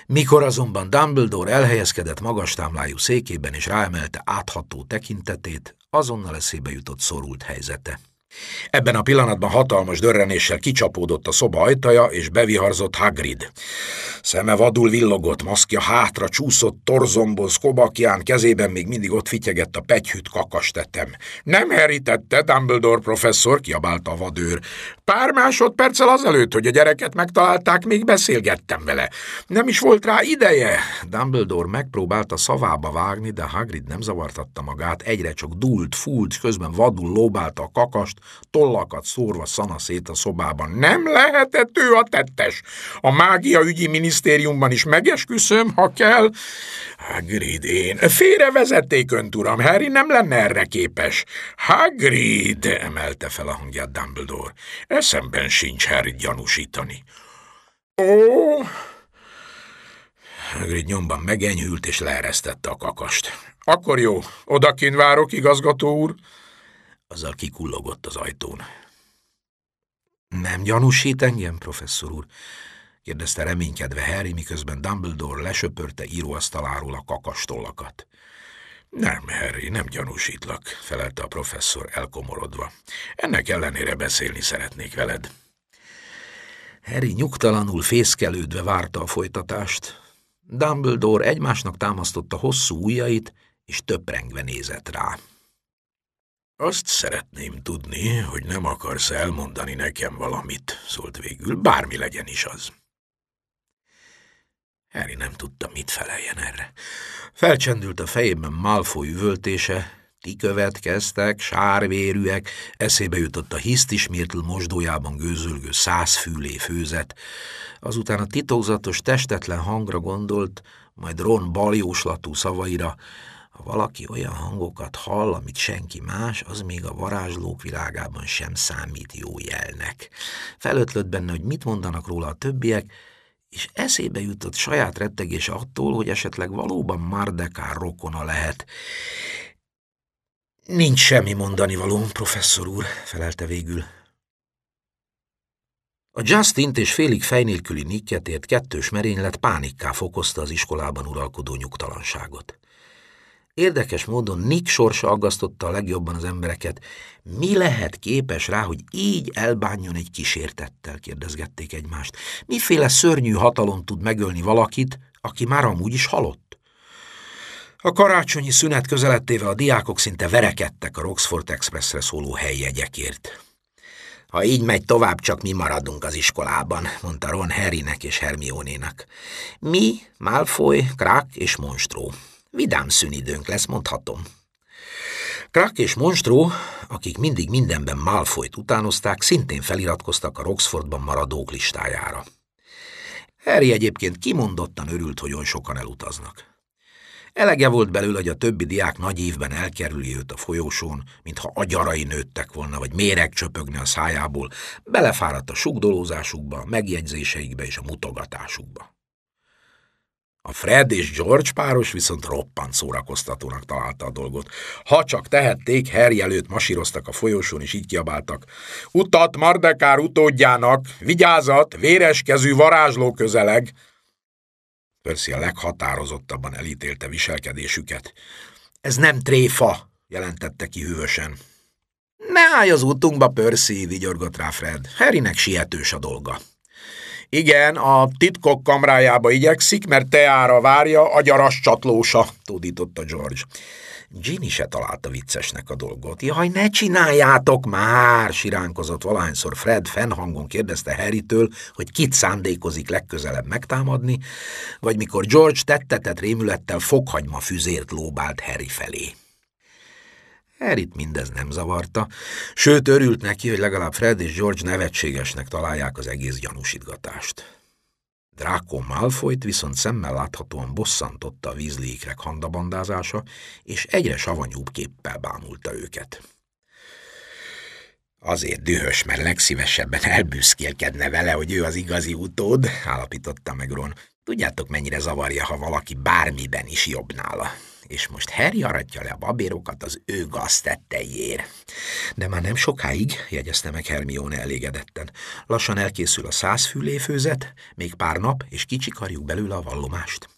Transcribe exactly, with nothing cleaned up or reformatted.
Mikor azonban Dumbledore elhelyezkedett magas támlájú székében és ráemelte átható tekintetét, azonnal eszébe jutott szorult helyzete. Ebben a pillanatban hatalmas dörrenéssel kicsapódott a szoba ajtaja, és beviharzott Hagrid. Szeme vadul villogott, maszkja hátra csúszott torzomboz kobakján, kezében még mindig ott fityegett a pegyhűt kakastetem. Nem Harry tette, Dumbledore professzor, kiabálta a vadőr. Pár másodperccel azelőtt, hogy a gyereket megtalálták, még beszélgettem vele. Nem is volt rá ideje. Dumbledore megpróbálta szavába vágni, de Hagrid nem zavartatta magát, egyre csak dúlt, fúlt, közben vadul lóbálta a kakast, tollakat szórva szana szét a szobában. Nem lehetett ő a tettes. A mágiaügyi minisztériumban is megesküszöm, ha kell. Hagrid, én. Félrevezették önt, uram. Harry nem lenne erre képes. Hagrid, emelte fel a hangját Dumbledore. Eszemben sincs Harryt gyanúsítani. Ó! Hagrid nyomban megenyhült és leeresztette a kakast. Akkor jó, odakint várok, igazgató úr. Azzal kikullogott az ajtón. Nem gyanúsít engem, professzor úr? Kérdezte reménykedve Harry, miközben Dumbledore lesöpörte íróasztaláról a kakastollakat. Nem, Harry, nem gyanúsítlak, felelte a professzor elkomorodva. Ennek ellenére beszélni szeretnék veled. Harry nyugtalanul fészkelődve várta a folytatást. Dumbledore egymásnak támasztotta hosszú ujjait, és töprengve nézett rá. Azt szeretném tudni, hogy nem akarsz elmondani nekem valamit, szólt végül, bármi legyen is az. Harry nem tudta, mit feleljen erre. Felcsendült a fejében Malfoy üvöltése, ti következtek, sárvérűek, eszébe jutott a Hisztis Myrtle mosdójában gőzölgő százfülé főzet, azután a titokzatos, testetlen hangra gondolt, majd Ron baljóslatú szavaira. Ha valaki olyan hangokat hall, amit senki más, az még a varázslók világában sem számít jó jelnek. Felötlött benne, hogy mit mondanak róla a többiek, és eszébe jutott saját rettegése attól, hogy esetleg valóban Mardekár rokona lehet. Nincs semmi mondani való, professzor úr, felelte végül. A Justint és félig fej nélküli Nicket ért kettős merénylet pánikká fokozta az iskolában uralkodó nyugtalanságot. Érdekes módon Nick sorsa aggasztotta a legjobban az embereket. Mi lehet képes rá, hogy így elbánjon egy kísértettel, kérdezgették egymást. Miféle szörnyű hatalom tud megölni valakit, aki már amúgy is halott? A karácsonyi szünet közelettével a diákok szinte verekedtek a Roxford Expressre szóló helyjegyekért. Ha így megy tovább, csak mi maradunk az iskolában, mondta Ron Harrynek és Hermione-nak. Mi, Malfoy, Crack és Monstró. Vidám szünidőnk lesz, mondhatom. Crack és Monstró, akik mindig mindenben Malfoyt utánozták, szintén feliratkoztak a Roxfordban maradók listájára. Harry egyébként kimondottan örült, hogy olyan sokan elutaznak. Elege volt belőle, hogy a többi diák nagy évben elkerüli őt a folyosón, mintha agyarai nőttek volna, vagy méreg csöpögne a szájából, belefáradt a sugdolózásukba, a megjegyzéseikbe és a mutogatásukba. A Fred és George páros viszont roppant szórakoztatónak találta a dolgot. Ha csak tehették, Harry előtt masíroztak a folyosón, és így kiabáltak. Utat Mardekár utódjának! Vigyázat! Véreskezű varázsló közeleg! Percy a leghatározottabban elítélte viselkedésüket. Ez nem tréfa, jelentette ki hűvösen. Ne állj az útunkba, Percy, vigyorgott rá Fred. Harrynek sietős a dolga. Igen, a titkok kamrájába igyekszik, mert teára várja agyaras csatlósa, tódította George. Ginny se találta viccesnek a dolgot. Jaj, ne csináljátok már, siránkozott valahányszor Fred fennhangon kérdezte Harrytől, hogy kit szándékozik legközelebb megtámadni, vagy mikor George tettetett rémülettel fokhagyma füzért lóbált Harry felé. Harryt mindez nem zavarta, sőt örült neki, hogy legalább Fred és George nevetségesnek találják az egész gyanúsítgatást. Draco Malfoyt viszont szemmel láthatóan bosszantotta a Weasley-ikrek handabandázása, és egyre savanyúbb képpel bámulta őket. Azért dühös, mert legszívesebben elbüszkélkedne vele, hogy ő az igazi utód, állapította meg Ron. Tudjátok, mennyire zavarja, ha valaki bármiben is jobb nála. És most Harry aratja le a babérokat az ő gaztetteiért. De már nem sokáig, jegyezte meg Hermione elégedetten. Lassan elkészül a százfűléfőzet, még pár nap, és kicsikarjuk belőle a vallomást.